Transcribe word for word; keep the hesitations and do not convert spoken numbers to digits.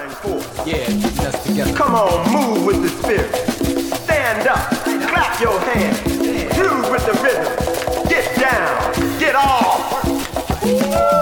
force. Yeah, let's together. Come on, move with the spirit. Stand up, clap your hands, groove with the rhythm. Get down, get off.